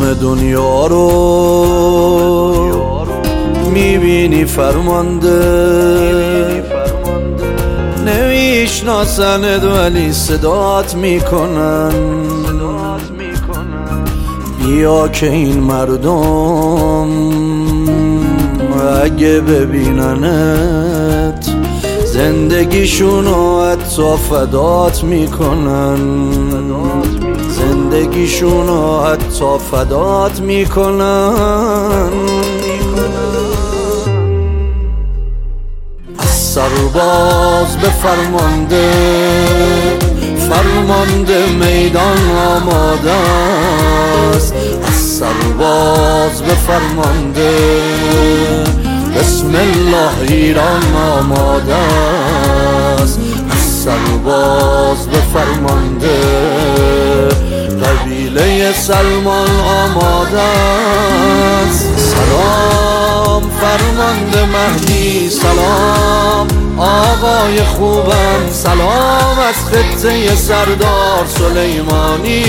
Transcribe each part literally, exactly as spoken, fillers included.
تمام دنیا رو میبینی فرمانده، نمیشناسند ولی صدات میکنن. بیا که این مردم اگه ببیننت زندگیشونو حتی فدات میکنن، زندگیشونو حتی فدات میکنن. از سرباز به فرمانده، فرمانده میدان آماده است. از سرباز به فرمانده، بسم الله ایران آماده است. از سرباز به فرمانده، قبیله سلمان آماده است. سلام فرمانده مهدی، سلام آقای خوبم، سلام از خطه سردار سلیمانی.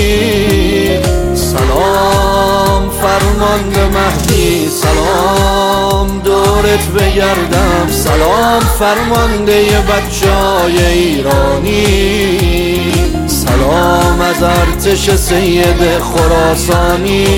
سلام فرمانده مهدی، سلام دورت بگردم، سلام فرمانده بچه‌های ایرانی. سلام از ارتش سید خراسانی.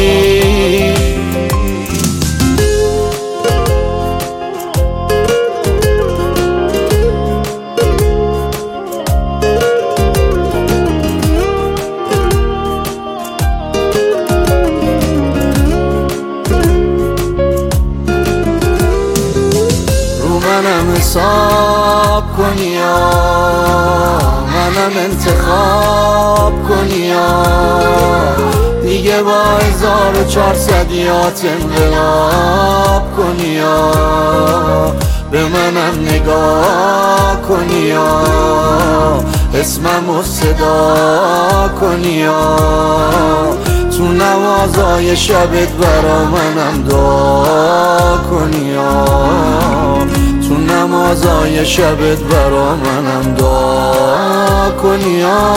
منم حساب کنی یا منم انتخاب کنی یا دیگه با هزار و چهارصدیات انقلاب کنی یا به منم نگاه کنی یا اسممو صدا کنی یا تو نمازای شبت برا منم دعا کنی یا تو نمازای شبت برا منم دعا کنی یا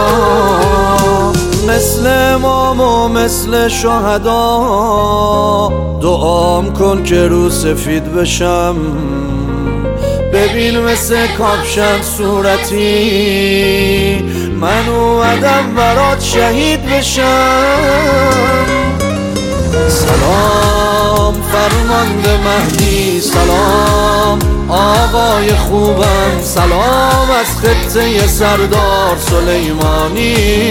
مثل امام و مثل شهدا دعام کن که رو سفید بشم. ببین مثل کاپشن صورتی من اومدم برات شهید بشم. سلام فرمانده مهدی، سلام آقای خوبم، سلام از خطه سردار سلیمانی.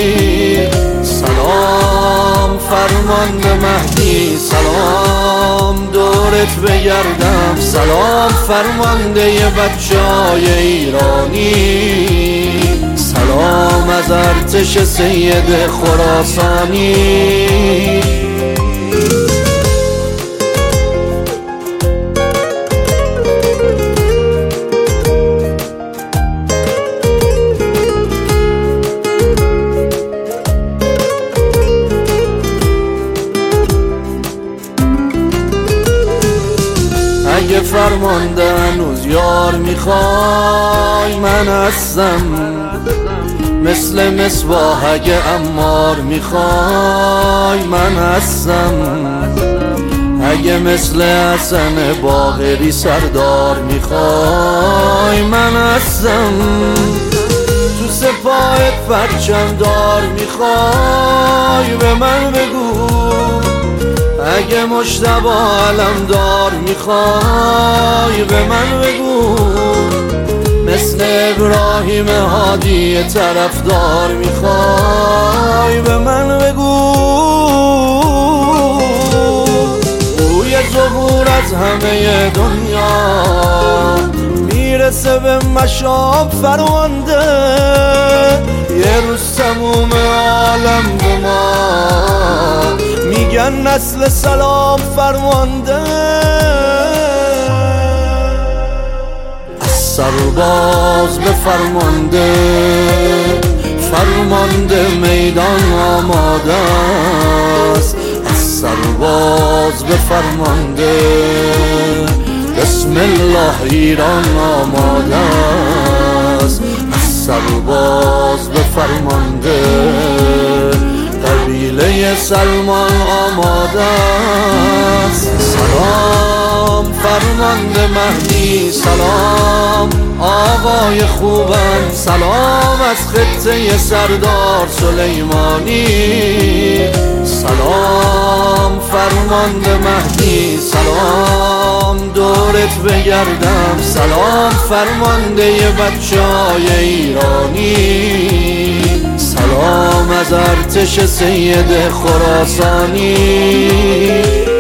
سلام فرمانده مهدی، سلام دورت بگردم، سلام فرمانده بچه‌های ایرانی. سلام از ارتش سید خراسانی. اگه فرمانده هنوز یار میخوای من هستم، مثل مصباح اگه عمار میخوای من هستم، اگه مثل حسن باقری سردار میخوای من هستم، تو سپاهت پرچم دار میخوای به من بگو، اگه مجتبی علمدار میخوای به من بگو، مثل ابراهیم هادی طرفدار میخوای به من بگو. بوی ظهور از همه دنیا میرسه به مشام فرمانده، یه روز تموم عالم به ما میگن نسل سلام فرمانده. از سرباز به فرمانده، فرمانده میدان آماده است. از سرباز به فرمانده، بسم الله ایران آماده است. از سرباز به فرمانده، قبیله سلمان آماده است. سلام فرمانده مهدی، سلام آقای خوبم، سلام از خطه سردار سلیمانی. سلام فرمانده مهدی، سلام دورت بگردم، سلام فرمانده بچه های ایرانی. سلام از ارتش سید خراسانی.